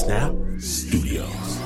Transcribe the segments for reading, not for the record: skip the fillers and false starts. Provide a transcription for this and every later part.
Snap Studios.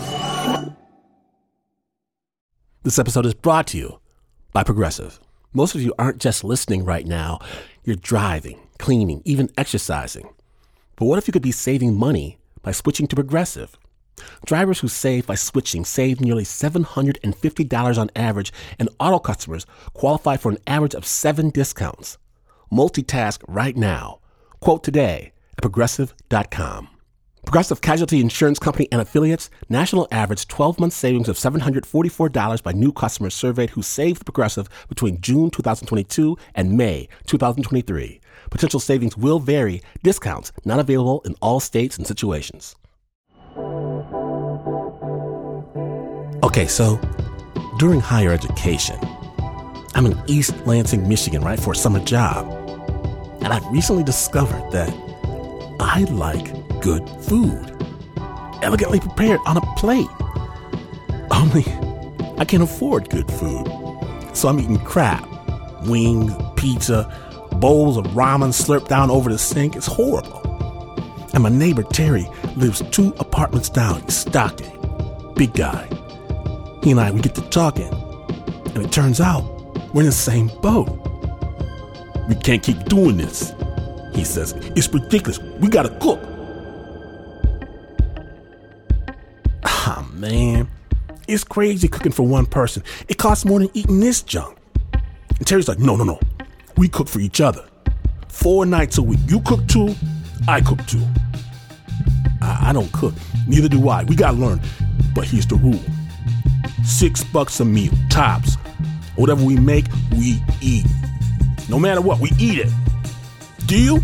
This episode is brought to you by Progressive. Most of you aren't just listening right now. You're driving, cleaning, even exercising. But what if you could be saving money by switching to Progressive? Drivers who save by switching save nearly $750 on average, and auto customers qualify for an average of 7 discounts. Multitask right now. Quote today at Progressive.com. Progressive Casualty Insurance Company and Affiliates, national average 12-month savings of $744 by new customers surveyed who saved Progressive between June 2022 and May 2023. Potential savings will vary. Discounts not available in all states and situations. Okay, so during higher education, I'm in East Lansing, Michigan, right, for a summer job. And I've recently discovered that I like good food, elegantly prepared on a plate. Only I can't afford good food. So I'm eating crap, wings, pizza, bowls of ramen slurped down over the sink. It's horrible. And my neighbor, Terry, lives 2 apartments down. He's stocky, big guy. He and I, we get to talking. And it turns out we're in the same boat. We can't keep doing this, he says. It's ridiculous. We gotta cook. Ah, man. It's crazy cooking for one person. It costs more than eating this junk. And Terry's like, no. We cook for each other. 4 nights a week. You cook 2, I cook 2. I don't cook. Neither do I. We gotta learn. But here's the rule. $6 a meal, tops. Whatever we make, we eat. No matter what, we eat it. Deal?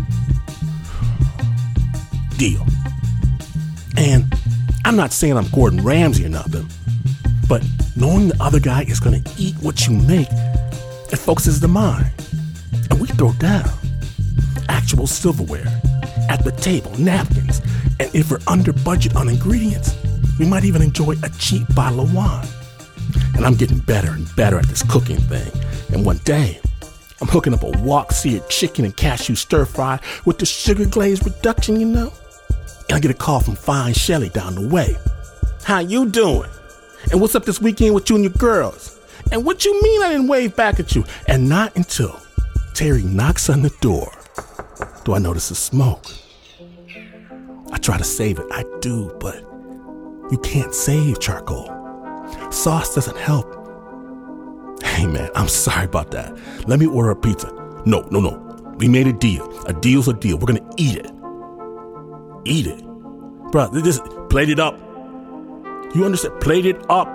Deal. And I'm not saying I'm Gordon Ramsay or nothing, but knowing the other guy is going to eat what you make, it focuses the mind. And we throw down actual silverware at the table, napkins, and if we're under budget on ingredients, we might even enjoy a cheap bottle of wine. And I'm getting better and better at this cooking thing. And one day, I'm hooking up a wok-seared chicken and cashew stir-fry with the sugar glaze reduction, you know? And I get a call from Fine Shelly down the way. How you doing? And what's up this weekend with you and your girls? And what you mean I didn't wave back at you? And not until Terry knocks on the door do I notice the smoke. I try to save it. I do, but you can't save charcoal. Sauce doesn't help. Hey man, I'm sorry about that. Let me order a pizza. No. We made a deal. A deal's a deal. We're gonna eat it. Eat it. Bruh, just plate it up. You understand? Plate it up.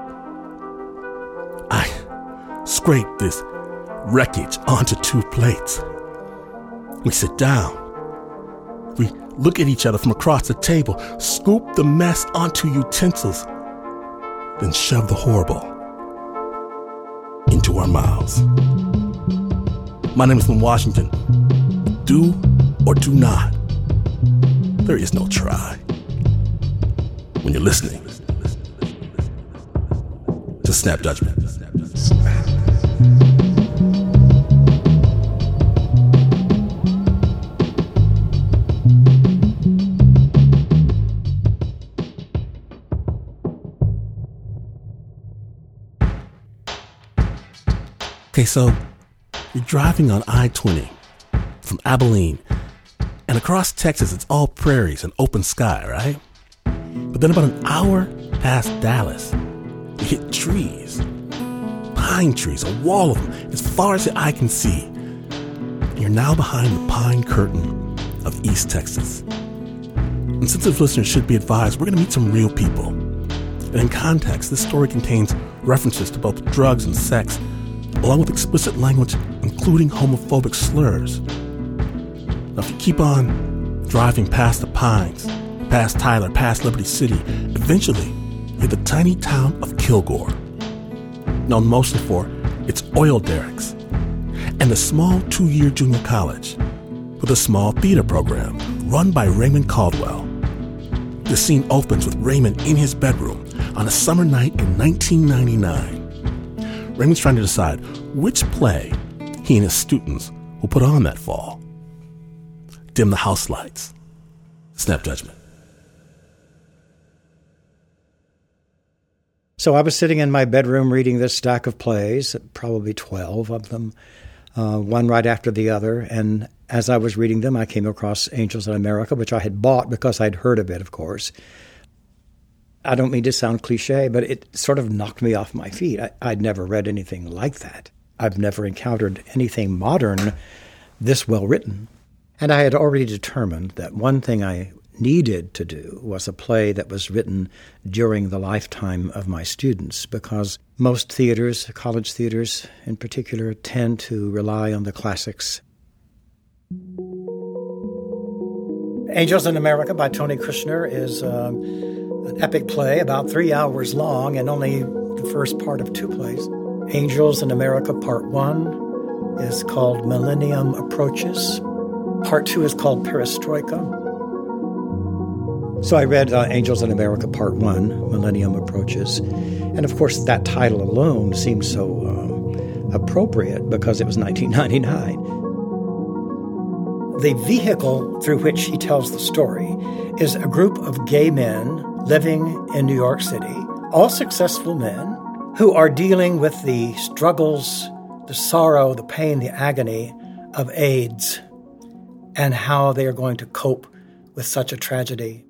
I scrape this wreckage onto 2 plates. We sit down. We look at each other from across the table, scoop the mess onto utensils, then shove the horrible into our mouths. My name is Lynn Washington. Do or do not. There is no try. When you're listening to Snap Judgment. Okay, so you're driving on I-20 from Abilene, and across Texas, it's all prairies and open sky, right? But then about an hour past Dallas, you hit trees, pine trees, a wall of them, as far as the eye can see. And you're now behind the pine curtain of East Texas. And sensitive listeners should be advised, we're going to meet some real people. And in context, this story contains references to both drugs and sex, along with explicit language, including homophobic slurs. Now, if you keep on driving past the pines, past Tyler, past Liberty City, eventually you're the tiny town of Kilgore, known mostly for its oil derricks, and a small 2-year junior college with a small theater program run by Raymond Caldwell. The scene opens with Raymond in his bedroom on a summer night in 1999. Raymond's trying to decide which play he and his students will put on that fall. Dim the house lights. Snap Judgment. So I was sitting in my bedroom reading this stack of plays, probably 12 of them, one right after the other. And as I was reading them, I came across Angels in America, which I had bought because I'd heard of it, of course. I don't mean to sound cliche, but it sort of knocked me off my feet. I'd never read anything like that. I've never encountered anything modern this well written. And I had already determined that one thing I needed to do was a play that was written during the lifetime of my students, because most theaters, college theaters in particular, tend to rely on the classics. Angels in America by Tony Kushner is an epic play about 3 hours long and only the first part of 2 plays. Angels in America Part 1 is called Millennium Approaches. Part 2 is called Perestroika. So I read Angels in America Part 1, Millennium Approaches. And of course, that title alone seemed so appropriate because it was 1999. The vehicle through which he tells the story is a group of gay men living in New York City, all successful men who are dealing with the struggles, the sorrow, the pain, the agony of AIDS and how they are going to cope with such a tragedy.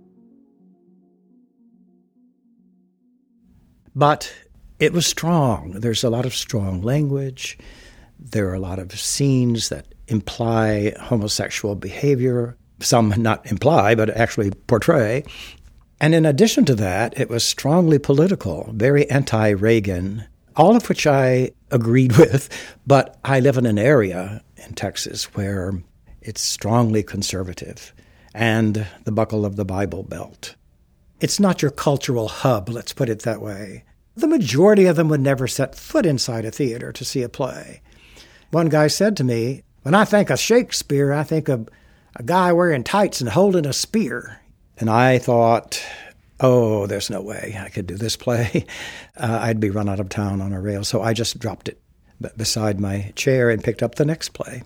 But it was strong. There's a lot of strong language. There are a lot of scenes that imply homosexual behavior. Some not imply, but actually portray. And in addition to that, it was strongly political, very anti-Reagan, all of which I agreed with. But I live in an area in Texas where it's strongly conservative and the buckle of the Bible Belt. It's not your cultural hub, let's put it that way. The majority of them would never set foot inside a theater to see a play. One guy said to me, "When I think of Shakespeare, I think of a guy wearing tights and holding a spear." And I thought, oh, there's no way I could do this play. I'd be run out of town on a rail. So I just dropped it beside my chair and picked up the next play.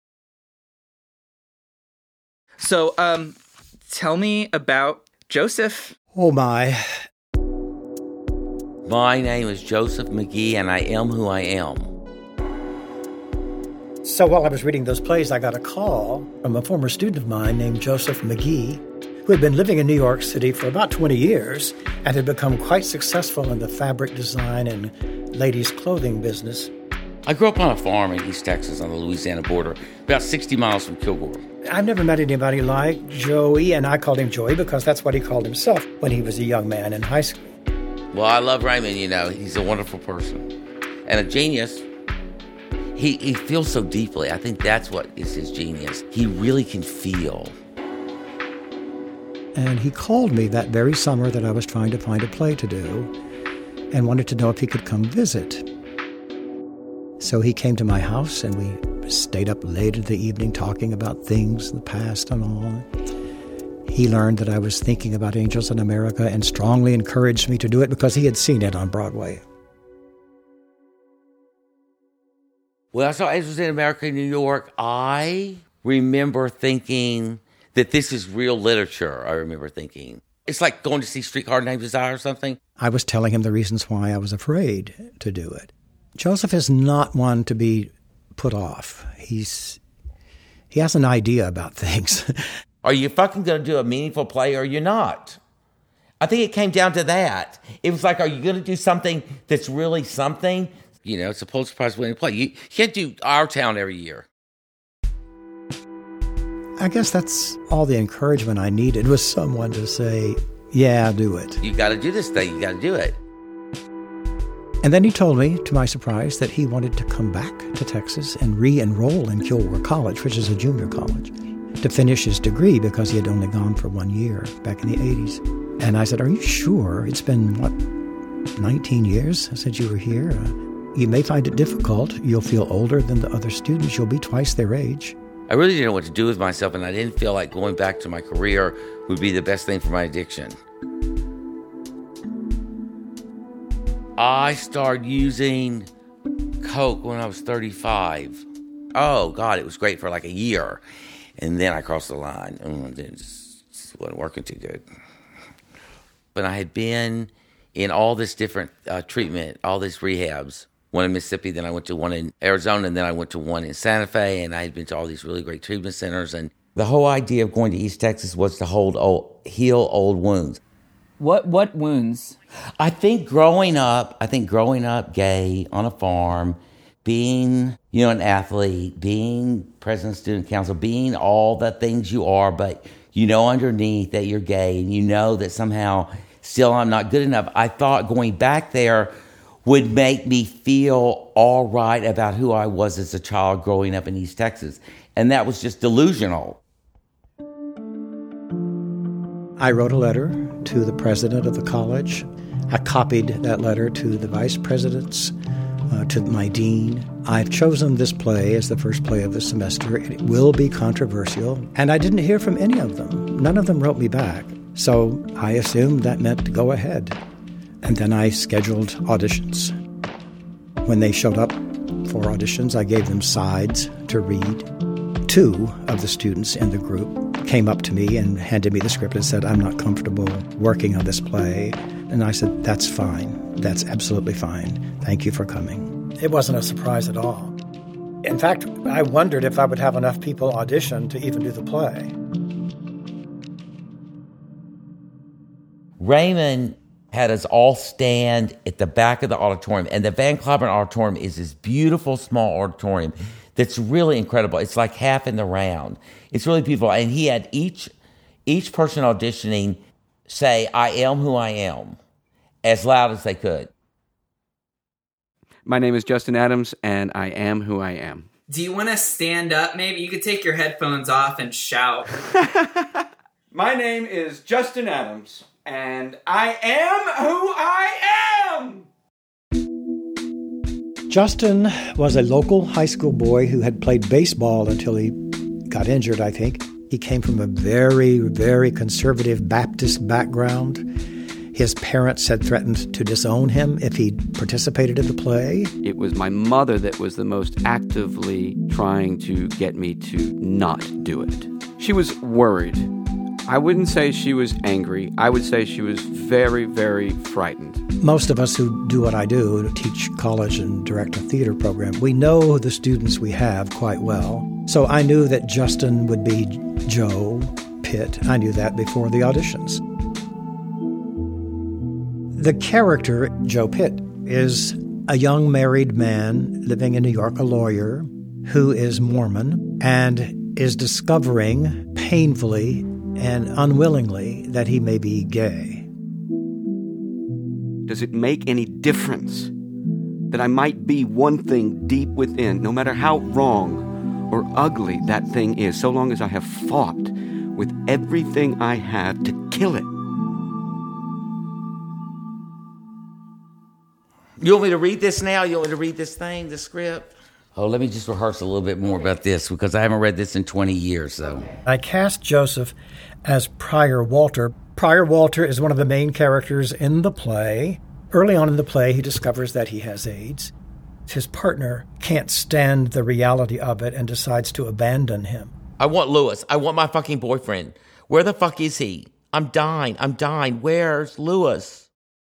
So tell me about Joseph. Oh, my. My name is Joseph McGee, and I am who I am. So while I was reading those plays, I got a call from a former student of mine named Joseph McGee, who had been living in New York City for about 20 years and had become quite successful in the fabric design and ladies' clothing business. I grew up on a farm in East Texas on the Louisiana border, about 60 miles from Kilgore. I've never met anybody like Joey, and I called him Joey because that's what he called himself when he was a young man in high school. Well, I love Raymond, he's a wonderful person and a genius. He feels so deeply. I think that's what is his genius. He really can feel. And he called me that very summer that I was trying to find a play to do and wanted to know if he could come visit. So he came to my house and we stayed up late in the evening talking about things in the past and all. He learned that I was thinking about Angels in America and strongly encouraged me to do it because he had seen it on Broadway. When I saw Angels in America in New York, I remember thinking that this is real literature. I remember thinking, it's like going to see Streetcar Named Desire or something. I was telling him the reasons why I was afraid to do it. Joseph is not one to be put off. He has an idea about things. Are you fucking going to do a meaningful play or you're not? I think it came down to that. It was like, are you going to do something that's really something? It's a Pulitzer Prize winning play. You can't do Our Town every year. I guess that's all the encouragement I needed was someone to say, yeah, do it. You got to do this thing. You got to do it. And then he told me, to my surprise, that he wanted to come back to Texas and re-enroll in Kilgore College, which is a junior college, to finish his degree because he had only gone for 1 year back in the 80s. And I said, are you sure? It's been, 19 years since you were here? You may find it difficult. You'll feel older than the other students. You'll be twice their age. I really didn't know what to do with myself, and I didn't feel like going back to my career would be the best thing for my addiction. I started using Coke when I was 35. Oh, God, it was great for like a year. And then I crossed the line. It just wasn't working too good. But I had been in all this different treatment, all these rehabs. One in Mississippi, then I went to one in Arizona, and then I went to one in Santa Fe, and I had been to all these really great treatment centers. And the whole idea of going to East Texas was to heal old wounds. What wounds? I think growing up gay on a farm, being, an athlete, being president of student council, being all the things you are, but underneath that you're gay, and that somehow still I'm not good enough. I thought going back there would make me feel all right about who I was as a child growing up in East Texas. And that was just delusional. I wrote a letter to the president of the college. I copied that letter to the vice presidents, to my dean. I've chosen this play as the first play of the semester. It will be controversial. And I didn't hear from any of them. None of them wrote me back. So I assumed that meant to go ahead. And then I scheduled auditions. When they showed up for auditions, I gave them sides to read. 2 of the students in the group came up to me and handed me the script and said, "I'm not comfortable working on this play." And I said, "That's fine. That's absolutely fine. Thank you for coming." It wasn't a surprise at all. In fact, I wondered if I would have enough people audition to even do the play. Raymond had us all stand at the back of the auditorium. And the Van Cliburn Auditorium is this beautiful small auditorium that's really incredible. It's like half in the round. It's really beautiful. And he had each person auditioning say, "I am who I am," as loud as they could. My name is Justin Adams, and I am who I am. Do you want to stand up? Maybe you could take your headphones off and shout. My name is Justin Adams, and I am who I am! Justin was a local high school boy who had played baseball until he got injured, I think. He came from a very, very conservative Baptist background. His parents had threatened to disown him if he participated in the play. It was my mother that was the most actively trying to get me to not do it. She was worried. I wouldn't say she was angry. I would say she was very, very frightened. Most of us who do what I do, teach college and direct a theater program, we know the students we have quite well. So I knew that Justin would be Joe Pitt. I knew that before the auditions. The character, Joe Pitt, is a young married man living in New York, a lawyer, who is Mormon and is discovering painfully and unwillingly that he may be gay. Does it make any difference that I might be one thing deep within, no matter how wrong or ugly that thing is, so long as I have fought with everything I have to kill it? You want me to read this now? You want me to read this thing, the script? Oh, let me just rehearse a little bit more about this because I haven't read this in 20 years, though. I cast Joseph as Prior Walter. Prior Walter is one of the main characters in the play. Early on in the play, he discovers that he has AIDS. His partner can't stand the reality of it and decides to abandon him. I want Lewis. I want my fucking boyfriend. Where the fuck is he? I'm dying. Where's Lewis?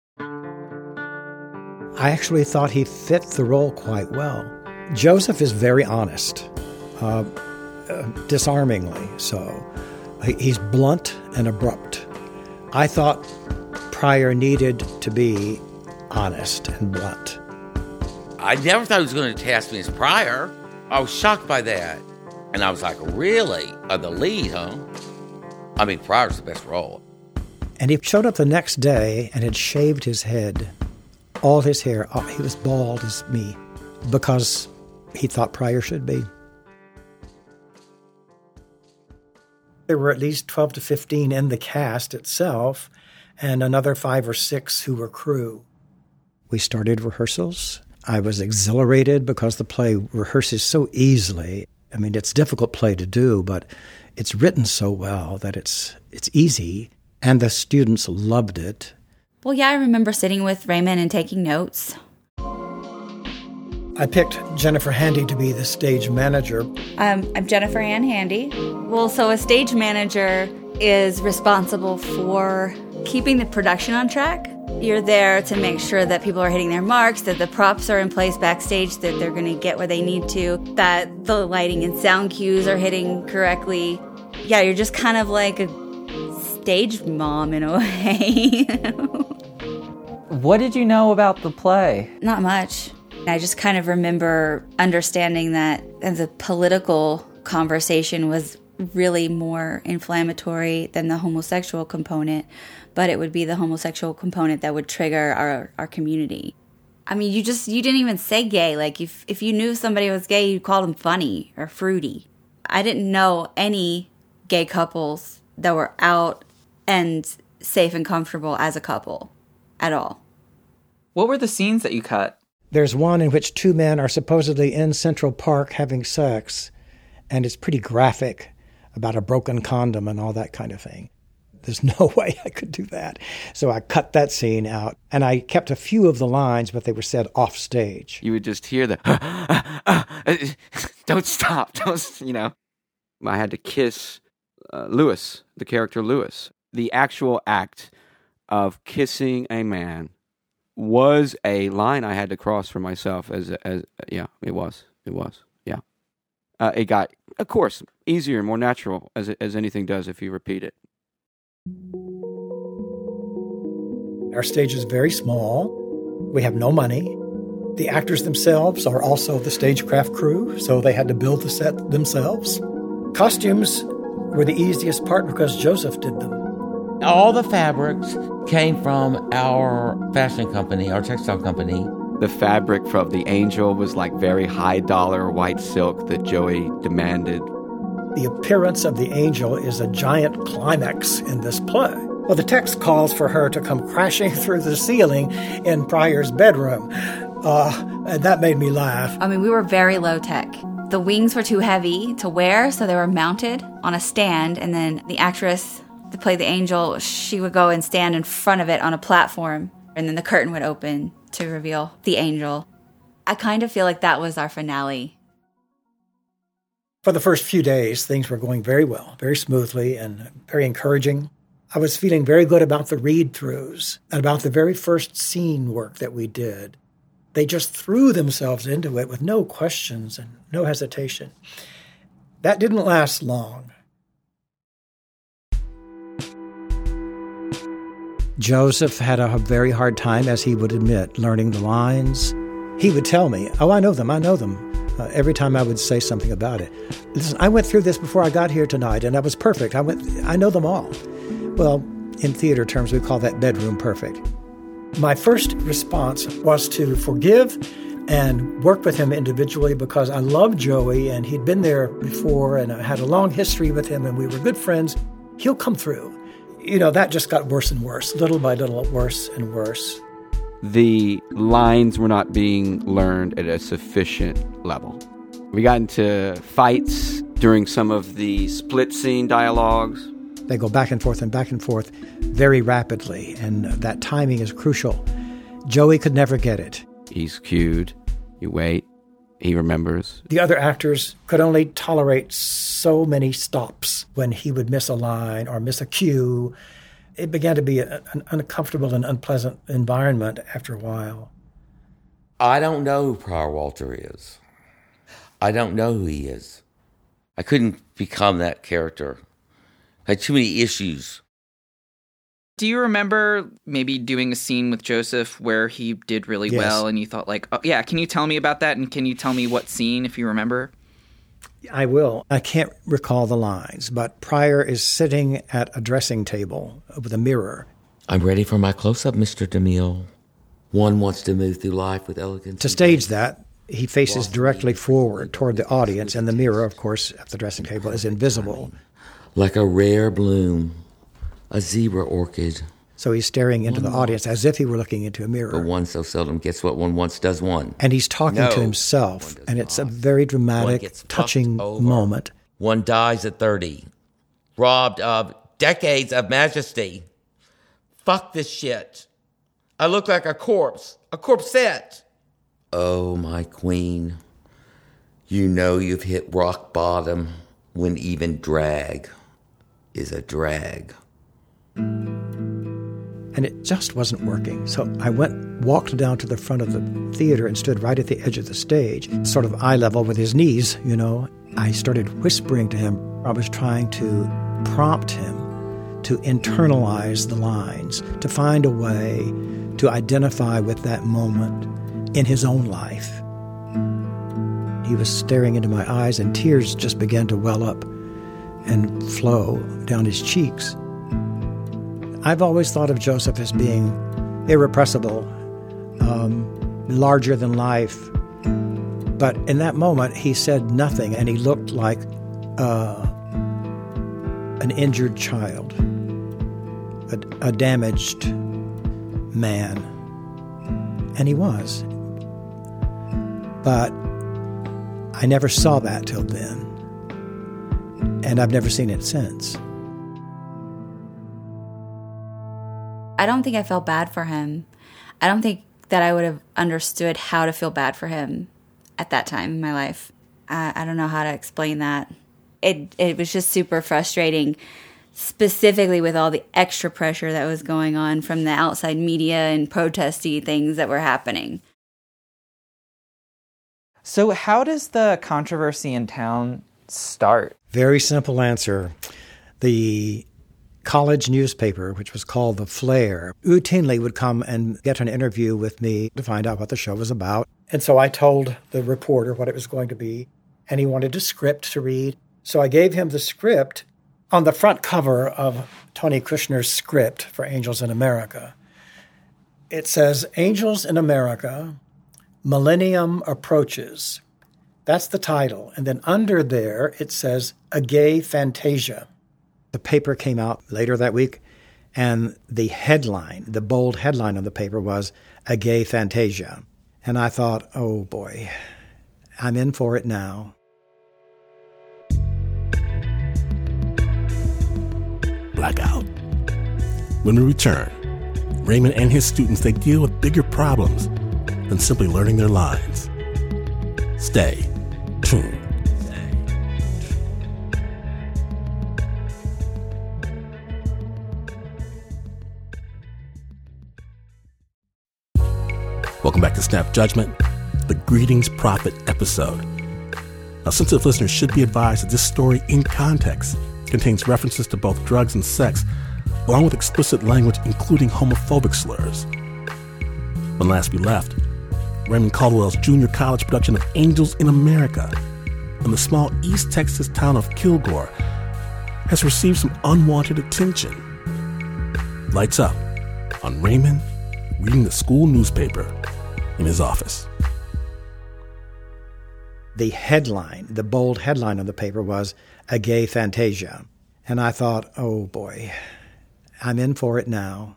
I actually thought he fit the role quite well. Joseph is very honest, disarmingly so. He's blunt and abrupt. I thought Prior needed to be honest and blunt. I never thought he was going to cast me as Prior. I was shocked by that. And I was like, really? The lead, huh? I mean, Prior's the best role. And he showed up the next day and had shaved his head, all his hair. He was bald as me because he thought Prior should be. There were at least 12 to 15 in the cast itself and another 5 or 6 who were crew. We started rehearsals. I was exhilarated because the play rehearses so easily. I mean, it's a difficult play to do, but it's written so well that it's easy, and the students loved it. Well, yeah, I remember sitting with Raymond and taking notes. I picked Jennifer Handy to be the stage manager. I'm Jennifer Ann Handy. Well, so a stage manager is responsible for keeping the production on track. You're there to make sure that people are hitting their marks, that the props are in place backstage, that they're going to get where they need to, that the lighting and sound cues are hitting correctly. Yeah, you're just kind of like a stage mom in a way. What did you know about the play? Not much. I just kind of remember understanding that the political conversation was really more inflammatory than the homosexual component, but it would be the homosexual component that would trigger our community. I mean, you didn't even say gay. Like, if you knew somebody was gay, you called them funny or fruity. I didn't know any gay couples that were out and safe and comfortable as a couple at all. What were the scenes that you cut? There's one in which two men are supposedly in Central Park having sex, and it's pretty graphic about a broken condom and all that kind of thing. There's no way I could do that. So I cut that scene out, and I kept a few of the lines, but they were said off stage. You would just hear the, don't stop, I had to kiss Lewis, the character Lewis. The actual act of kissing a man was a line I had to cross for myself. It was. It got, of course, easier and more natural as anything does if you repeat it. Our stage is very small. We have no money. The actors themselves are also the stagecraft crew, so they had to build the set themselves. Costumes were the easiest part because Joseph did them. All the fabrics came from our fashion company, our textile company. The fabric from the angel was like very high dollar white silk that Joey demanded. The appearance of the angel is a giant climax in this play. Well, the text calls for her to come crashing through the ceiling in Pryor's bedroom. And that made me laugh. I mean, we were very low tech. The wings were too heavy to wear, so they were mounted on a stand, and then the actress that played the angel, she would go and stand in front of it on a platform, and then the curtain would open to reveal the angel. I kind of feel like that was our finale. For the first few days, things were going very well, very smoothly and very encouraging. I was feeling very good about the read-throughs and about the very first scene work that we did. They just threw themselves into it with no questions and no hesitation. That didn't last long. Joseph had a very hard time, as he would admit, learning the lines. He would tell me, I know them. Every time I would say something about it. Listen, I went through this before I got here tonight, and that was perfect. I know them all. Well, in theater terms, we call that bedroom perfect. My first response was to forgive and work with him individually because I loved Joey, and he'd been there before, and I had a long history with him, and we were good friends. He'll come through. That just got worse and worse, little by little, worse and worse. The lines were not being learned at a sufficient level. We got into fights during some of the split scene dialogues. They go back and forth very rapidly, and that timing is crucial. Joey could never get it. He's cued. You wait. He remembers. The other actors could only tolerate so many stops when he would miss a line or miss a cue. It began to be an uncomfortable and unpleasant environment after a while. I don't know who Pryor Walter is. I don't know who he is. I couldn't become that character. I had too many issues. Do you remember maybe doing a scene with Joseph where he did really well and you thought like, oh, yeah, can you tell me about that? And can you tell me what scene if you remember? I will. I can't recall the lines, but Pryor is sitting at a dressing table with a mirror. I'm ready for my close-up, Mr. DeMille. One wants to move through life with elegance. To stage that, he faces directly forward toward the audience, and the mirror, of course, at the dressing table is invisible. Like a rare bloom, a zebra orchid. So he's staring into the audience as if he were looking into a mirror. But one so seldom gets what one wants does one. And he's talking to himself, and it's a very dramatic, touching moment. One dies at 30, robbed of decades of majesty. Fuck this shit. I look like a corpsette. Oh, my queen, you know you've hit rock bottom when even drag is a drag. and it just wasn't working. So I walked down to the front of the theater and stood right at the edge of the stage, sort of eye level with his knees, I started whispering to him. I was trying to prompt him to internalize the lines, to find a way to identify with that moment in his own life. He was staring into my eyes, and tears just began to well up and flow down his cheeks. I've always thought of Joseph as being irrepressible, larger than life. But in that moment, he said nothing, and he looked like an injured child, a damaged man. And he was. But I never saw that till then. And I've never seen it since. I don't think I felt bad for him. I don't think that I would have understood how to feel bad for him at that time in my life. I don't know how to explain that. It was just super frustrating, specifically with all the extra pressure that was going on from the outside media and protesty things that were happening. So how does the controversy in town start? Very simple answer. The college newspaper, which was called The Flare, routinely would come and get an interview with me to find out what the show was about. And so I told the reporter what it was going to be, and he wanted a script to read. So I gave him the script. On the front cover of Tony Kushner's script for Angels in America, it says, "Angels in America, Millennium Approaches." That's the title. And then under there, it says, "A Gay Fantasia." The paper came out later that week, and the headline, the bold headline of the paper was, "A Gay Fantasia." And I thought, oh boy, I'm in for it now. Blackout. When we return, Raymond and his students, they deal with bigger problems than simply learning their lines. Stay tuned. Welcome back to Snap Judgment, the Greetings Prophet episode. Now, sensitive listeners should be advised that this story, in context, contains references to both drugs and sex, along with explicit language including homophobic slurs. When last we left, Raymond Caldwell's junior college production of Angels in America in the small East Texas town of Kilgore has received some unwanted attention. Lights up on Raymond reading the school newspaper in his office. The headline, the bold headline of the paper was, "A Gay Fantasia." And I thought, oh boy, I'm in for it now.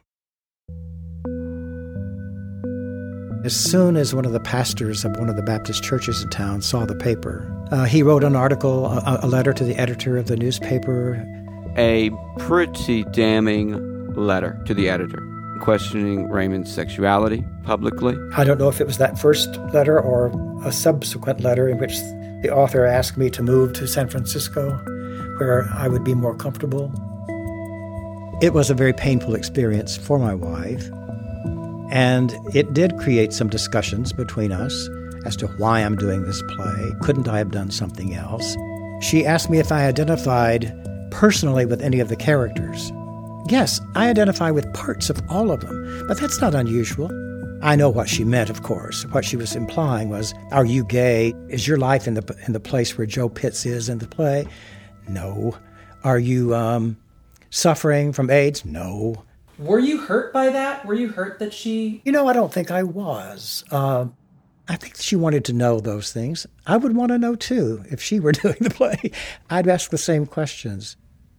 As soon as one of the pastors of one of the Baptist churches in town saw the paper, he wrote an article, a letter to the editor of the newspaper. A Pretty damning letter to the editor, questioning Raymond's sexuality publicly. I don't know if it was that first letter or a subsequent letter in which the author asked me to move to San Francisco, where I would be more comfortable. It was a very painful experience for my wife, and it did create some discussions between us as to why I'm doing this play. Couldn't I have done something else? She asked me if I identified personally with any of the characters. Yes, I identify with parts of all of them, but that's not unusual. I know what she meant, of course. What she was implying was, are you gay? Is your life in the place where Joe Pitts is in the play? No. Are you suffering from AIDS? No. Were you hurt by that? Were you hurt that she... I don't think I was. I think she wanted to know those things. I would want to know, too, if she were doing the play. I'd ask the same questions.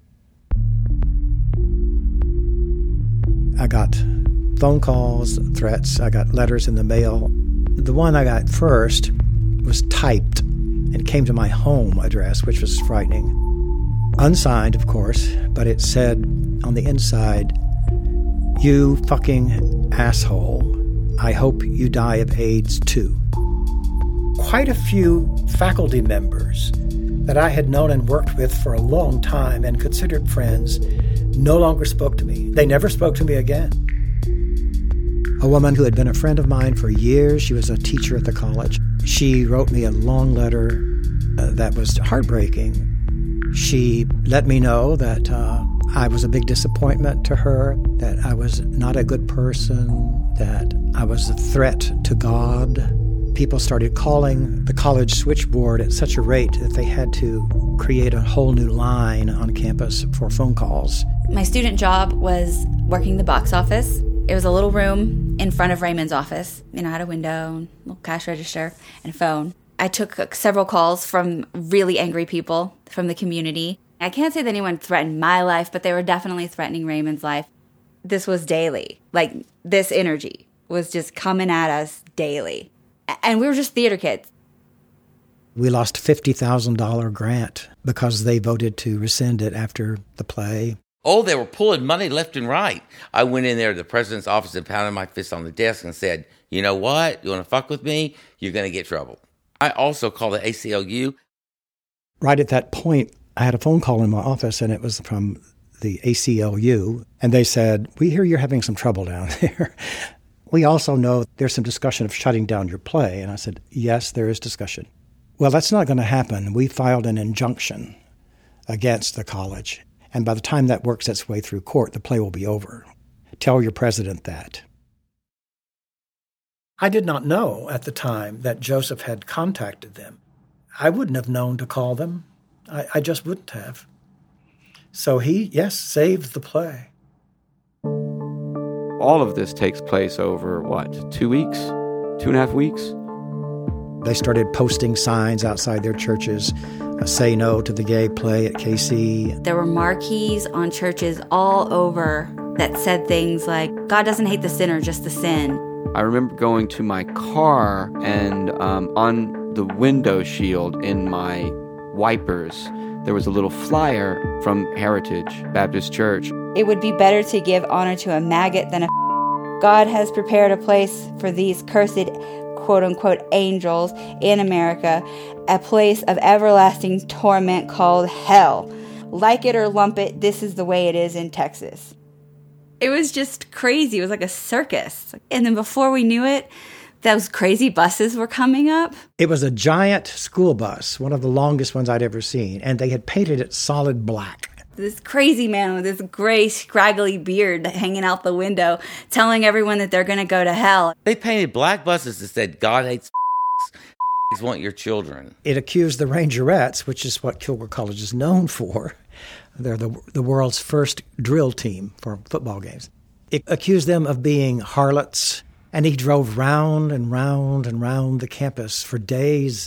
I got phone calls, threats. I got letters in the mail. The one I got first was typed and came to my home address, which was frightening. Unsigned, of course, but it said on the inside, "You fucking asshole. I hope you die of AIDS too." Quite a few faculty members that I had known and worked with for a long time and considered friends no longer spoke to me. They never spoke to me again. a woman who had been a friend of mine for years. She was a teacher at the college. She wrote me a long letter that was heartbreaking. She let me know that I was a big disappointment to her, that I was not a good person, that I was a threat to God. People started calling the college switchboard at such a rate that they had to create a whole new line on campus for phone calls. My student job was working the box office. It was a little room in front of Raymond's office. I had a window, a little cash register, and a phone. I took several calls from really angry people from the community. I can't say that anyone threatened my life, but they were definitely threatening Raymond's life. This was daily. This energy was just coming at us daily. And we were just theater kids. We lost a $50,000 grant because they voted to rescind it after the play. Oh, they were pulling money left and right. I went in there to the president's office and pounded my fist on the desk and said, you know what? You want to fuck with me? You're going to get trouble. I also called the ACLU. Right at that point, I had a phone call in my office, and it was from the ACLU. And they said, we hear you're having some trouble down there. We also know there's some discussion of shutting down your play. And I said, yes, there is discussion. Well, that's not going to happen. We filed an injunction against the college. And by the time that works its way through court, the play will be over. Tell your president that. I did not know at the time that Joseph had contacted them. I wouldn't have known to call them. I just wouldn't have. So he, yes, saved the play. All of this takes place over, 2 weeks? 2.5 weeks? They started posting signs outside their churches, say no to the gay play at KC. There were marquees on churches all over that said things like, God doesn't hate the sinner, just the sin. I remember going to my car and on the window shield in my wipers, there was a little flyer from Heritage Baptist Church. It would be better to give honor to a maggot than a God has prepared a place for these cursed quote-unquote angels in America, a place of everlasting torment called hell. Like it or lump it, this is the way it is in Texas. It was just crazy. It was like a circus. And then before we knew it, those crazy buses were coming up. It was a giant school bus, one of the longest ones I'd ever seen, and they had painted it solid black. This crazy man with this gray, scraggly beard hanging out the window, telling everyone that they're going to go to hell. They painted black buses that said, God hates want your children. It accused the Rangerettes, which is what Kilgore College is known for. They're the world's first drill team for football games. It accused them of being harlots, and he drove round and round and round the campus for days.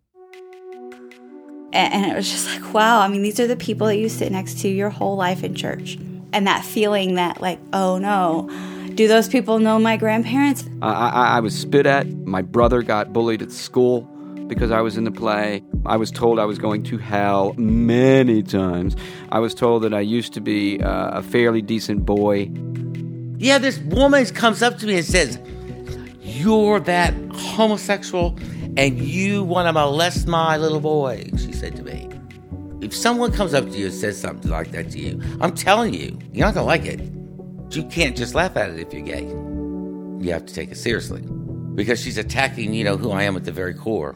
And it was just like, wow, I mean, these are the people that you sit next to your whole life in church. And that feeling that, like, oh no, do those people know my grandparents? I was spit at. My brother got bullied at school because I was in the play. I was told I was going to hell many times. I was told that I used to be a fairly decent boy. Yeah, this woman comes up to me and says, you're that homosexual and you want to molest my little boy, she said to me. If someone comes up to you and says something like that to you, I'm telling you, you're not going to like it. You can't just laugh at it if you're gay. You have to take it seriously. Because she's attacking, who I am at the very core.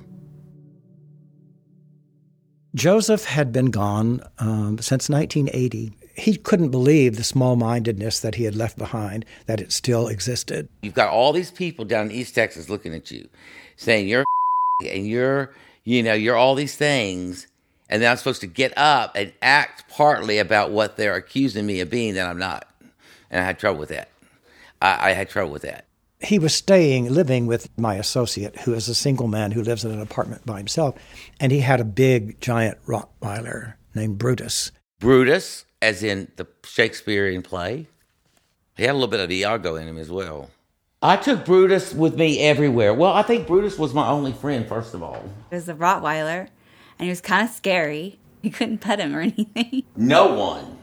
Joseph had been gone since 1980. He couldn't believe the small-mindedness that he had left behind, that it still existed. You've got all these people down in East Texas looking at you, saying you're and you're all these things, and then I'm supposed to get up and act partly about what they're accusing me of being that I'm not. And I had trouble with that. I had trouble with that. He was living with my associate, who is a single man who lives in an apartment by himself, and he had a big, giant Rottweiler named Brutus. Brutus, as in the Shakespearean play. He had a little bit of Iago in him as well. I took Brutus with me everywhere. Well, I think Brutus was my only friend, first of all. It was a Rottweiler, and he was kind of scary. You couldn't pet him or anything. No one,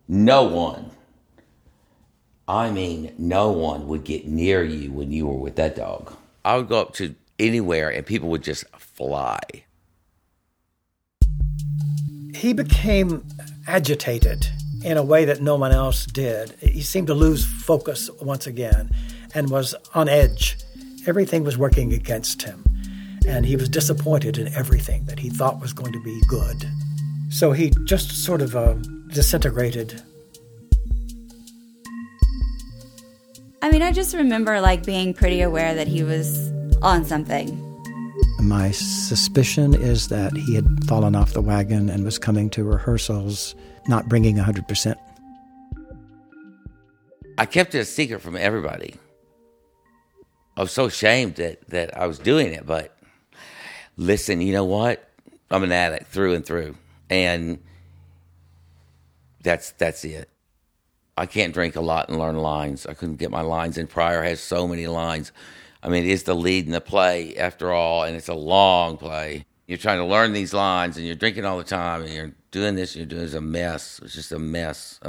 I mean, no one would get near you when you were with that dog. I would go up to anywhere and people would just fly. He became agitated in a way that no one else did. He seemed to lose focus once again and was on edge. Everything was working against him, and he was disappointed in everything that he thought was going to be good. So he just sort of disintegrated. I mean, I just remember being pretty aware that he was on something. My suspicion is that he had fallen off the wagon and was coming to rehearsals not bringing 100%. I kept it a secret from everybody. I was so ashamed that I was doing it, but listen, you know what? I'm an addict through and through, and that's it. I can't drink a lot and learn lines. I couldn't get my lines in. Pryor has so many lines. I mean, it is the lead in the play, after all, and it's a long play. You're trying to learn these lines, and you're drinking all the time, and you're doing this, and you're doing this. A mess. It's just a mess.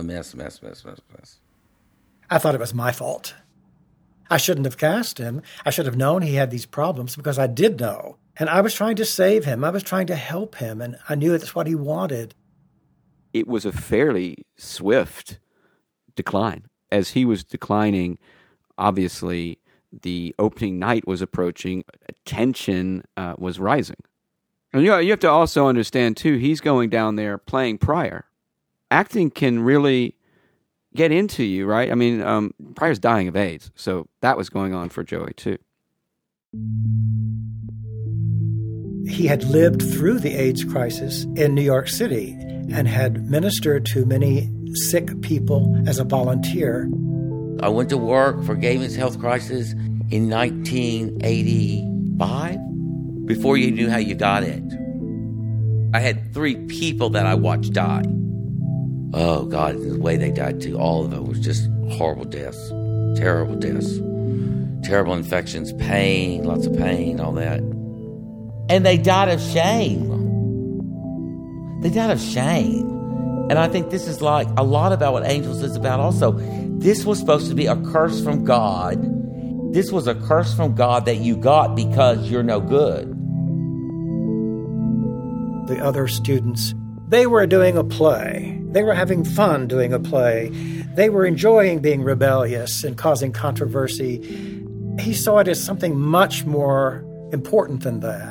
I thought it was my fault. I shouldn't have cast him. I should have known he had these problems because I did know. And I was trying to save him. I was trying to help him, and I knew that's what he wanted. It was a fairly swift decline. As he was declining, obviously, the opening night was approaching. Tension was rising. And you have to also understand, too, he's going down there playing Pryor. Acting can really get into you, right? I mean, Pryor's dying of AIDS, so that was going on for Joey, too. He had lived through the AIDS crisis in New York City and had ministered to many sick people as a volunteer. I went to work for Gay Men's Health Crisis in 1985, before you knew how you got it. I had 3 people that I watched die. Oh, God, the way they died, too. All of it was just horrible deaths. Terrible deaths. Terrible infections, pain, lots of pain, all that. And they died of shame. They died of shame. And I think this is like a lot about what Angels is about also. This was supposed to be a curse from God. This was a curse from God that you got because you're no good. The other students, they were doing a play. They were having fun doing a play. They were enjoying being rebellious and causing controversy. He saw it as something much more important than that.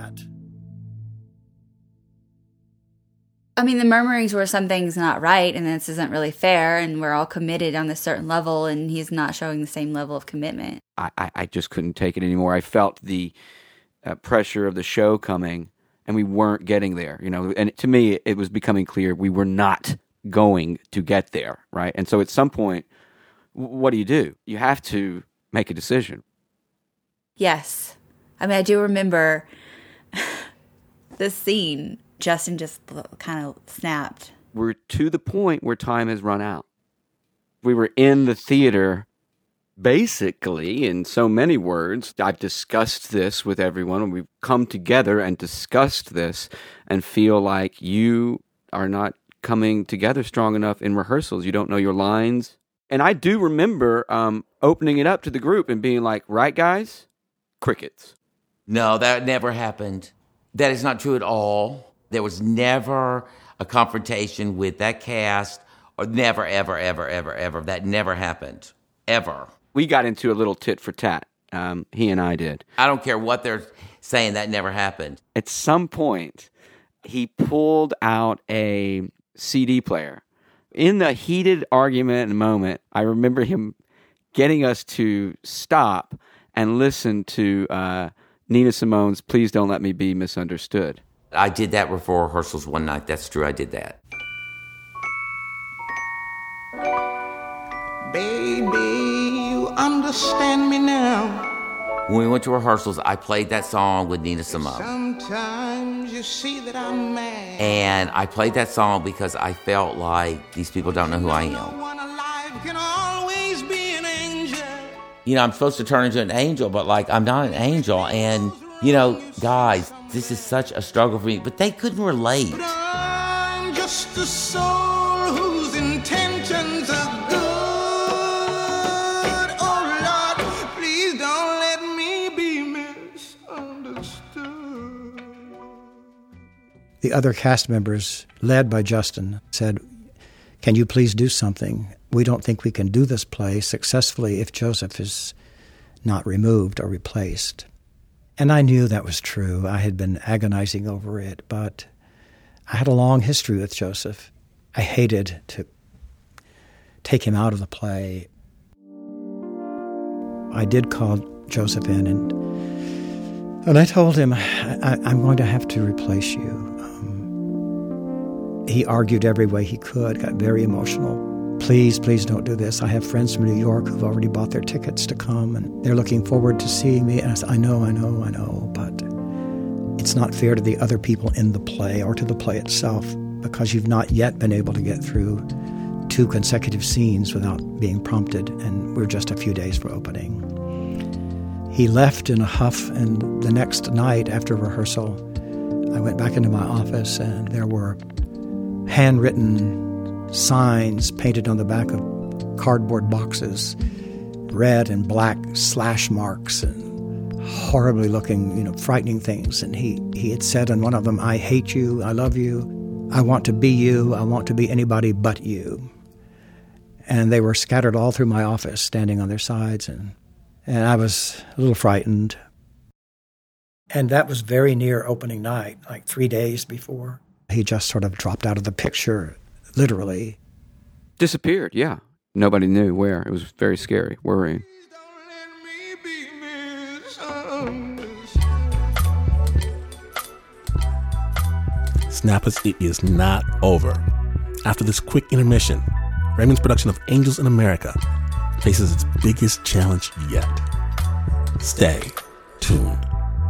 I mean, the murmurings were something's not right and this isn't really fair and we're all committed on this certain level and he's not showing the same level of commitment. I just couldn't take it anymore. I felt the pressure of the show coming and we weren't getting there, and to me it was becoming clear we were not going to get there, right? And so at some point, what do? You have to make a decision. Yes. I mean, I do remember this scene. Justin just kind of snapped. We're to the point where time has run out. We were in the theater, basically, in so many words. I've discussed this with everyone, and we've come together and discussed this and feel like you are not coming together strong enough in rehearsals. You don't know your lines. And I do remember opening it up to the group and being like, right, guys? Crickets. No, that never happened. That is not true at all. There was never a confrontation with that cast, or never, ever, ever, ever, ever. That never happened, ever. We got into a little tit for tat. He and I did. I don't care what they're saying, that never happened. At some point, he pulled out a CD player. In the heated argument and moment, I remember him getting us to stop and listen to Nina Simone's Please Don't Let Me Be Misunderstood. I did that before rehearsals one night. That's true, I did that. Baby, you understand me now. When we went to rehearsals, I played that song with Nina Simone. Sometimes you see that I'm mad. And I played that song because I felt like these people don't know who I am. No one alive can always be an angel. I'm supposed to turn into an angel, but I'm not an angel. And, guys, this is such a struggle for me, but they couldn't relate. But I'm just a soul whose intentions are good. Oh, Lord, please don't let me be misunderstood. The other cast members, led by Justin, said, can you please do something? We don't think we can do this play successfully if Joseph is not removed or replaced. And I knew that was true. I had been agonizing over it, but I had a long history with Joseph. I hated to take him out of the play. I did call Joseph in, and I told him, I'm going to have to replace you. He argued every way he could, got very emotional. Please don't do this. I have friends from New York who've already bought their tickets to come, and they're looking forward to seeing me. And I said, I know, but it's not fair to the other people in the play or to the play itself, because you've not yet been able to get through 2 consecutive scenes without being prompted, and we're just a few days for opening. He left in a huff, and the next night after rehearsal, I went back into my office, and there were handwritten signs painted on the back of cardboard boxes, red and black slash marks and horribly looking, frightening things. And he had said on one of them, I hate you, I love you, I want to be you, I want to be anybody but you. And they were scattered all through my office, standing on their sides, and I was a little frightened. And that was very near opening night, like 3 days before. He just sort of dropped out of the picture, literally. Disappeared, yeah. Nobody knew where. It was very scary, worrying. Snappers, it is not over. After this quick intermission, Raymond's production of Angels in America faces its biggest challenge yet. Stay tuned.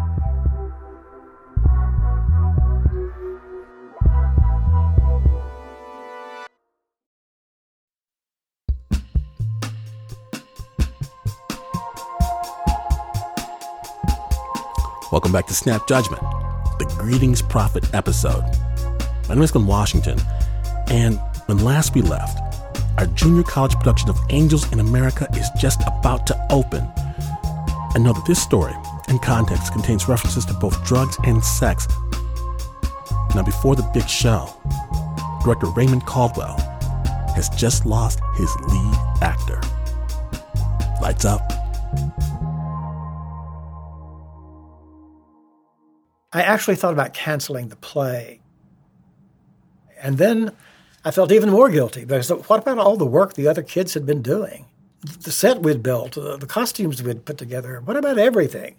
Welcome back to Snap Judgment, the Greetings Prophet episode. My name is Glenn Washington, and when last we left, our junior college production of Angels in America is just about to open. And know that this story and context contains references to both drugs and sex. Now, before the big show, director Raymond Caldwell has just lost his lead actor. Lights up. I actually thought about canceling the play. And then I felt even more guilty, because what about all the work the other kids had been doing? The set we'd built, the costumes we'd put together. What about everything?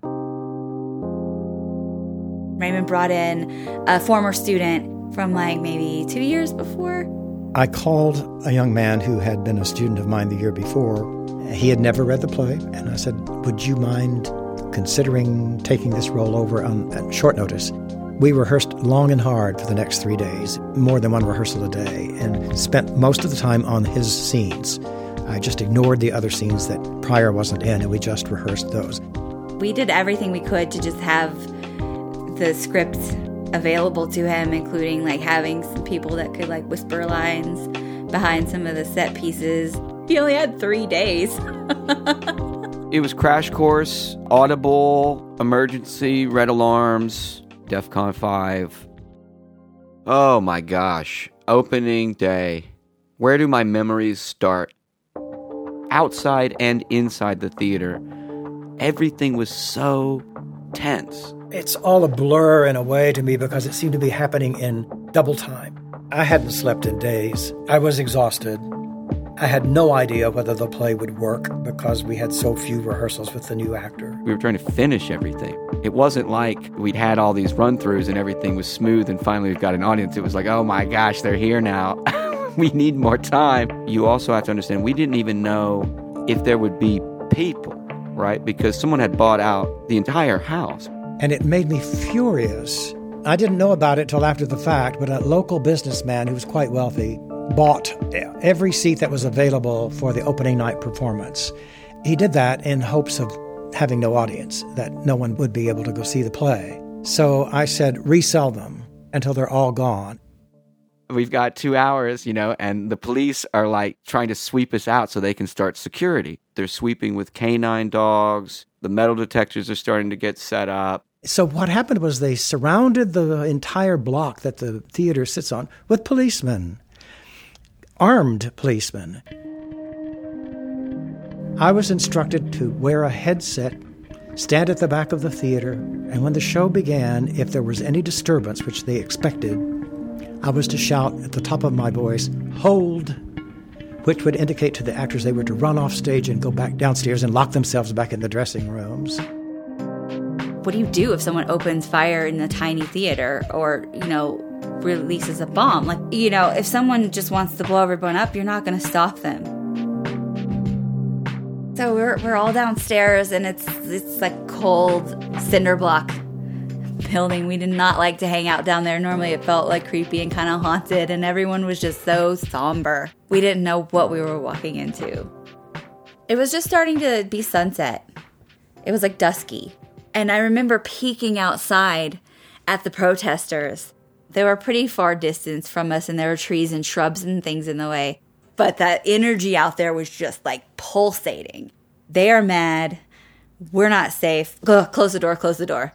Raymond brought in a former student from maybe 2 years before. I called a young man who had been a student of mine the year before. He had never read the play, and I said, would you mind considering taking this role over on short notice? We rehearsed long and hard for the next 3 days, more than one rehearsal a day, and spent most of the time on his scenes. I just ignored the other scenes that Pryor wasn't in, and we just rehearsed those. We did everything we could to just have the script available to him, including having some people that could whisper lines behind some of the set pieces. He only had 3 days. It was Crash Course, Audible, Emergency, Red Alarms, DEFCON 5. Oh my gosh. Opening day. Where do my memories start? Outside and inside the theater, everything was so tense. It's all a blur in a way to me, because it seemed to be happening in double time. I hadn't slept in days. I was exhausted. I had no idea whether the play would work, because we had so few rehearsals with the new actor. We were trying to finish everything. It wasn't like we'd had all these run-throughs and everything was smooth and finally we've got an audience. It was like, oh my gosh, they're here now. We need more time. You also have to understand, we didn't even know if there would be people, right? Because someone had bought out the entire house. And it made me furious. I didn't know about it till after the fact, but a local businessman who was quite wealthy bought every seat that was available for the opening night performance. He did that in hopes of having no audience, that no one would be able to go see the play. So I said, resell them until they're all gone. We've got 2 hours, and the police are trying to sweep us out so they can start security. They're sweeping with canine dogs. The metal detectors are starting to get set up. So what happened was they surrounded the entire block that the theater sits on with policemen. armed policemen. I was instructed to wear a headset, stand at the back of the theater, and when the show began, if there was any disturbance, which they expected, I was to shout at the top of my voice, "Hold!" which would indicate to the actors they were to run off stage and go back downstairs and lock themselves back in the dressing rooms. What do you do if someone opens fire in a tiny theater or, releases a bomb? If someone just wants to blow everyone up, you're not going to stop them. So we're all downstairs, and it's like cold cinder block building. We did not like to hang out down there. Normally it felt like creepy and kind of haunted, and everyone was just so somber. We didn't know what we were walking into. It was just starting to be sunset. It was like dusky. And I remember peeking outside at the protesters. They were pretty far distance from us, and there were trees and shrubs and things in the way. But that energy out there was just like pulsating. They are mad. We're not safe. Go, close the door, close the door.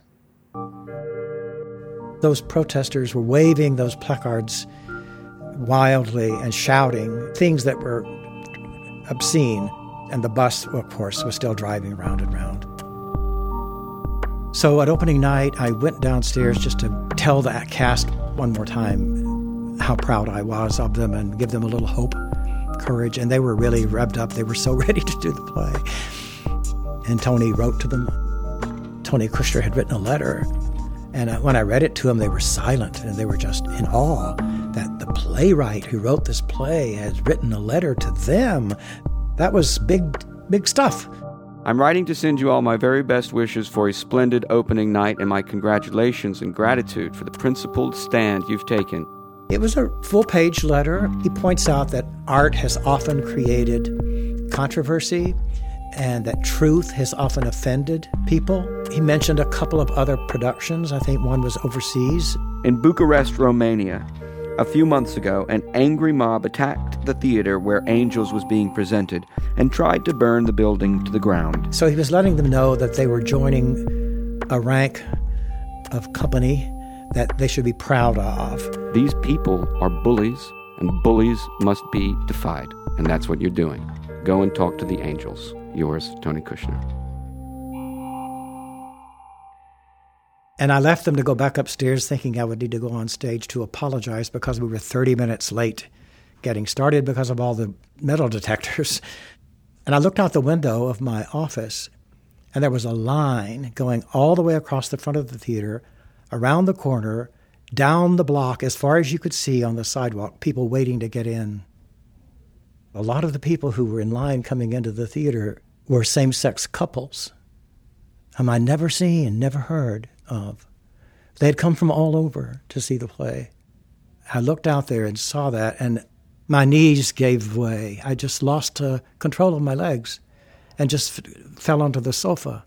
Those protesters were waving those placards wildly and shouting things that were obscene. And the bus, of course, was still driving round and round. So at opening night, I went downstairs just to tell the cast one more time how proud I was of them and give them a little hope, courage. And they were really revved up. They were so ready to do the play. And Tony wrote to them. Tony Kushner had written a letter. And when I read it to them, they were silent, and they were just in awe that the playwright who wrote this play has written a letter to them. That was big stuff. I'm writing to send you all my very best wishes for a splendid opening night and my congratulations and gratitude for the principled stand you've taken. It was a full-page letter. He points out that art has often created controversy and that truth has often offended people. He mentioned a couple of other productions. I think one was overseas. In Bucharest, Romania, a few months ago, an angry mob attacked the theater where Angels was being presented and tried to burn the building to the ground. So he was letting them know that they were joining a rank of company that they should be proud of. These people are bullies, and bullies must be defied. And that's what you're doing. Go and talk to the Angels. Yours, Tony Kushner. And I left them to go back upstairs thinking I would need to go on stage to apologize because we were 30 minutes late getting started because of all the metal detectors. And I looked out the window of my office, and there was a line going all the way across the front of the theater, around the corner, down the block as far as you could see on the sidewalk, people waiting to get in. A lot of the people who were in line coming into the theater were same-sex couples whom I'd never seen, never heard of. They had come from all over to see the play. I looked out there and saw that, and my knees gave way. I just lost control of my legs and just fell onto the sofa.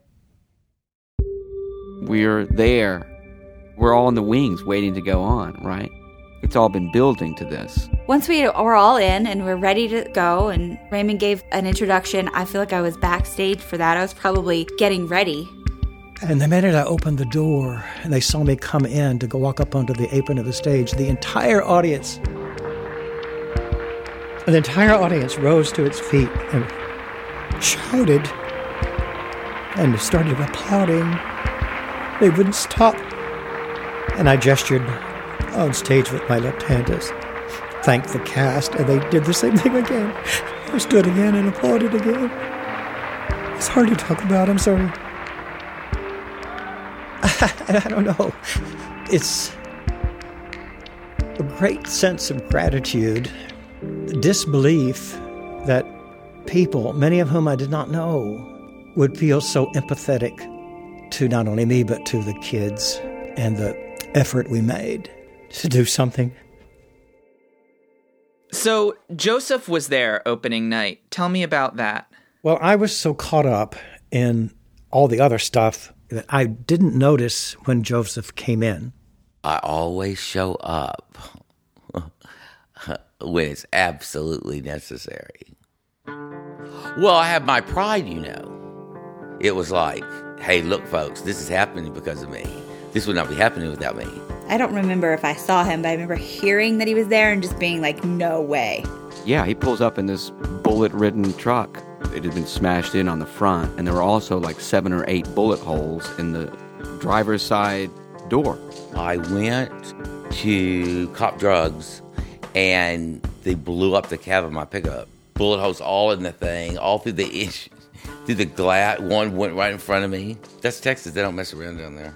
We're there. We're all in the wings waiting to go on, right? It's all been building to this. Once we were all in and we're ready to go, and Raymond gave an introduction, I feel like I was backstage for that. I was probably getting ready. And the minute I opened the door and they saw me come in to go walk up onto the apron of the stage, the entire audience rose to its feet and shouted and started applauding. They wouldn't stop. And I gestured on stage with my left hand to thank the cast, and they did the same thing again. I stood again and applauded again. It's hard to talk about, I'm sorry. I don't know. It's a great sense of gratitude, disbelief that people, many of whom I did not know, would feel so empathetic to not only me, but to the kids and the effort we made to do something. So Joseph was there opening night. Tell me about that. Well, I was so caught up in all the other stuff that I didn't notice when Joseph came in. I always show up when it's absolutely necessary. Well, I have my pride, you know. It was like, hey, look, folks, this is happening because of me. This would not be happening without me. I don't remember if I saw him, but I remember hearing that he was there and just being like, no way. Yeah, he pulls up in this bullet-ridden truck. It had been smashed in on the front, and there were also like 7 or 8 bullet holes in the driver's side door. I went to Cop Drugs, and they blew up the cab of my pickup. Bullet holes all in the thing, all through the glass. One went right in front of me. That's Texas. They don't mess around down there.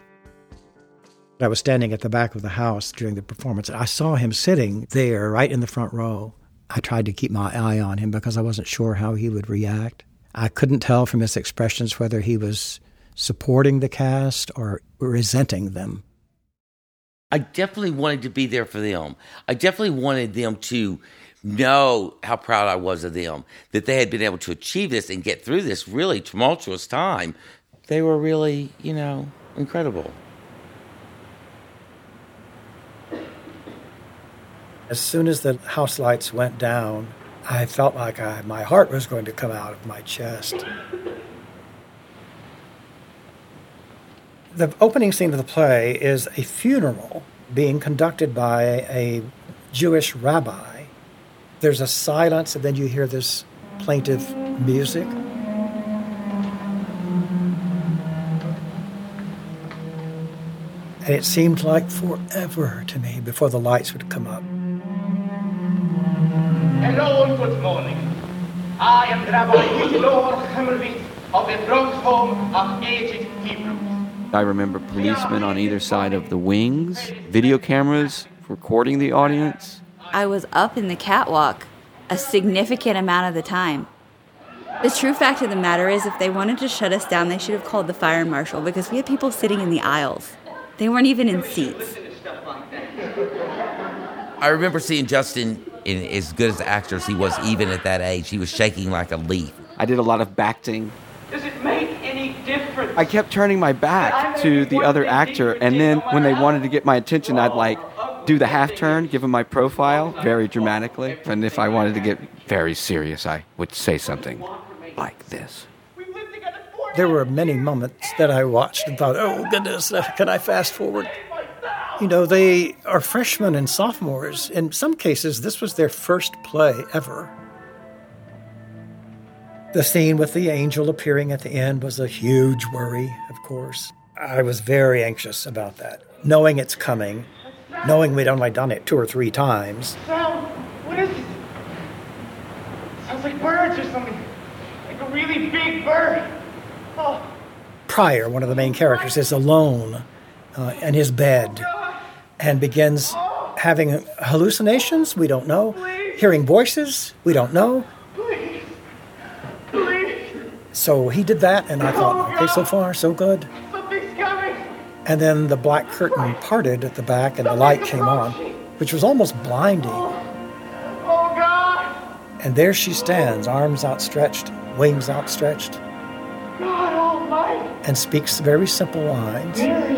I was standing at the back of the house during the performance. I saw him sitting there right in the front row. I tried to keep my eye on him because I wasn't sure how he would react. I couldn't tell from his expressions whether he was supporting the cast or resenting them. I definitely wanted to be there for them. I definitely wanted them to know how proud I was of them, that they had been able to achieve this and get through this really tumultuous time. They were really, incredible. As soon as the house lights went down, I felt like my heart was going to come out of my chest. The opening scene of the play is a funeral being conducted by a Jewish rabbi. There's a silence, and then you hear this plaintive music. And it seemed like forever to me before the lights would come up. Hello and good morning. I am Rabbi Yishlor Hemmerwitz of the Bronx Home of Aged Hebrews. I remember policemen on either side of the wings, video cameras recording the audience. I was up in the catwalk a significant amount of the time. The true fact of the matter is, if they wanted to shut us down, they should have called the fire marshal, because we had people sitting in the aisles. They weren't even in seats. I remember seeing Justin, in as good as an actor as he was even at that age. He was shaking like a leaf. I did a lot of acting. Does it make any difference? I kept turning my back to the other actor, and then when they wanted to get my attention, I'd do the half turn, give them my profile very dramatically. And if I wanted to get very serious, I would say something like this. There were many moments that I watched and thought, oh, goodness, can I fast forward? They are freshmen and sophomores. In some cases, this was their first play ever. The scene with the angel appearing at the end was a huge worry, of course. I was very anxious about that, knowing it's coming, knowing we'd only done it 2 or 3 times. Sound? What is it? Sounds like birds or something. Like a really big bird. Oh. Pryor, one of the main characters, is alone in his bed and begins having hallucinations, we don't know, hearing voices, we don't know. Please. So he did that, and I thought, okay, so far, so good. Something's coming. And then the black curtain parted at the back, and the light came on, which was almost blinding. Oh, God. And there she stands, arms outstretched, wings outstretched, God Almighty. and speaks very simple lines.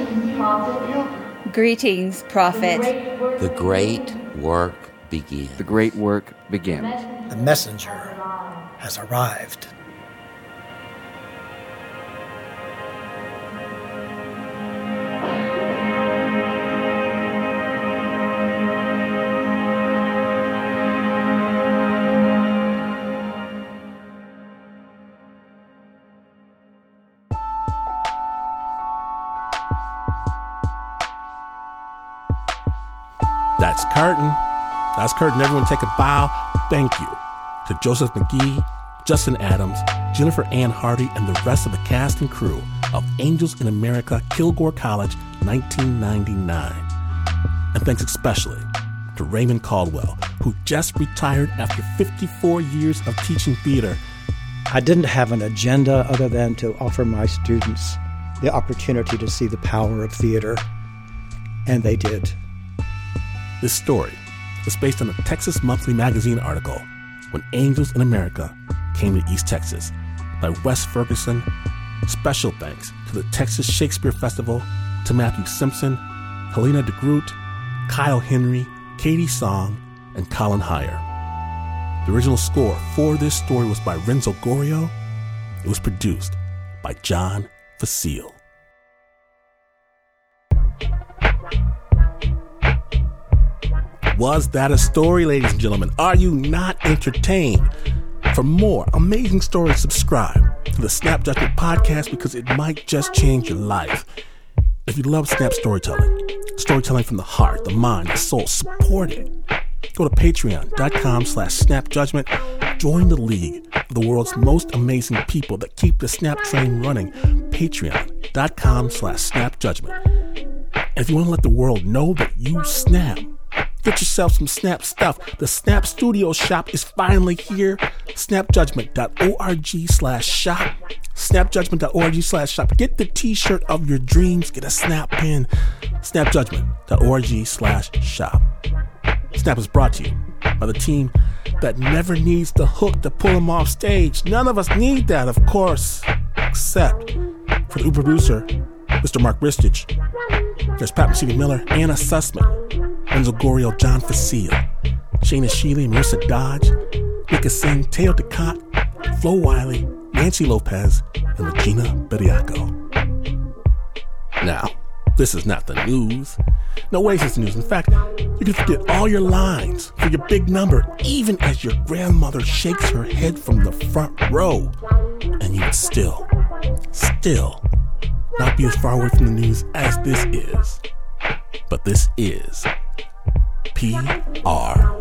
Greetings, prophet. The great work begins. The great work begins. The messenger has arrived. That's curtain. That's curtain. Everyone take a bow. Thank you to Joseph McGee, Justin Adams, Jennifer Ann Hardy, and the rest of the cast and crew of Angels in America, Kilgore College, 1999. And thanks especially to Raymond Caldwell, who just retired after 54 years of teaching theater. I didn't have an agenda other than to offer my students the opportunity to see the power of theater, and they did. This story was based on a Texas Monthly magazine article, When Angels in America Came to East Texas, by Wes Ferguson. Special thanks to the Texas Shakespeare Festival, to Matthew Simpson, Helena DeGroot, Kyle Henry, Katie Song, and Colin Heyer. The original score for this story was by Renzo Gorio. It was produced by John Facile. Was that a story, ladies and gentlemen? Are you not entertained? For more amazing stories, subscribe to the Snap Judgment Podcast, because it might just change your life. If you love Snap storytelling from the heart, the mind, the soul, support it. Go to patreon.com/snapjudgment. Join the league of the world's most amazing people that keep the Snap train running. Patreon.com/snapjudgment. And if you want to let the world know that you snap, get yourself some Snap stuff. The Snap Studio Shop is finally here. Snapjudgment.org/shop. Snapjudgment.org/shop. Get the t-shirt of your dreams. Get a Snap pin. Snapjudgment.org/shop. Snap is brought to you by the team that never needs the hook to pull them off stage. None of us need that, of course, except for the producer, Mr. Mark Ristich. There's Pat Mesiti-Miller, Anna Sussman, Enzo Goriel, John Facile, Shayna Shealy, Marissa Dodge, Mika Singh, Teo Ducat, Flo Wiley, Nancy Lopez, and Regina Bediaco. Now, this is not the news. No way is this news. In fact, you can forget all your lines for your big number, even as your grandmother shakes her head from the front row, and you would still not be as far away from the news as this is. But this is PRN.